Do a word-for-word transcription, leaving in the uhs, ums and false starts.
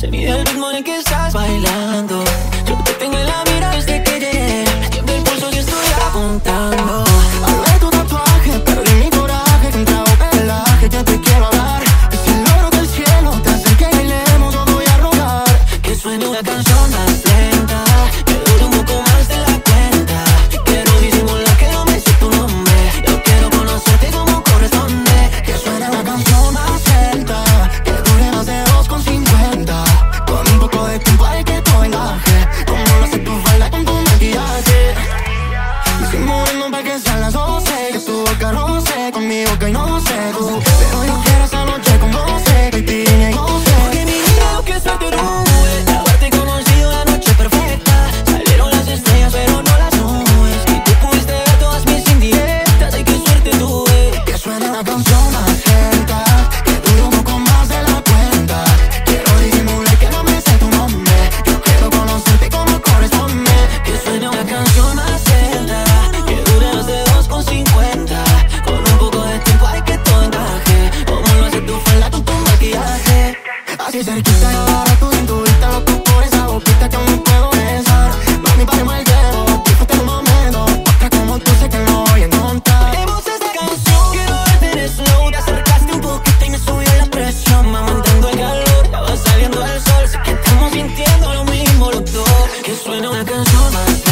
Se mide el ritmo en el que estás bailando. Yo te tengo en la mira desde que llegué. Me tiembla el pulso y estoy apuntando. Al ver tu tatuaje perdí mi coraje. Con trago pelaje ya te quiero hablar. Es el oro del cielo, te acerqué y bailemos. Yo voy a rogar que suene una canción más lenta, que dure un poco más de la cuenta. Quiero disimular que no me sé tu nombre. Yo quiero conocerte como corresponde. que suene una canción más lenta, que dure más de dos con cincuenta. Con un poco de tiempo hay que todo encaje. Como lo hace tu falda con tu maquillaje. Y estoy moviendo pa' que sean las doce. Que tu boca roce con mi boca y no sé tú. Pero yo quiero esa noche con doce. Que piña y goce. Porque mi vida lo que suerte nube. De haberte conocido la noche perfecta. Salieron las estrellas pero no las nubes. Y tú pudiste ver todas mis indirectas. Ay, qué suerte tuve. Que suene una canción más lenta, que dure un poco más de la cuenta. Quiero disimular que no me sé tu nombre. Yo quiero conocerte como corresponde. Que suene una canción más lenta, que dure más de dos con cincuenta. Con un poco de tiempo hay que todo encaje. Como lo hace tu falda con tu maquillaje. Así cerquita y ahora tú en tu vista. Loco por esa boquita que aún no puedo besar. Mami, paremos el dedo, disfruta el momento. Otra como tú sé que no voy a encontrar. Tenemos esta canción, quiero verte en slow. Te acercaste un poquito y me subió la presión. Va aumentando el calor, ya va saliendo el sol. Sé que estamos sintiendo lo mismo los dos. Que suena una canción más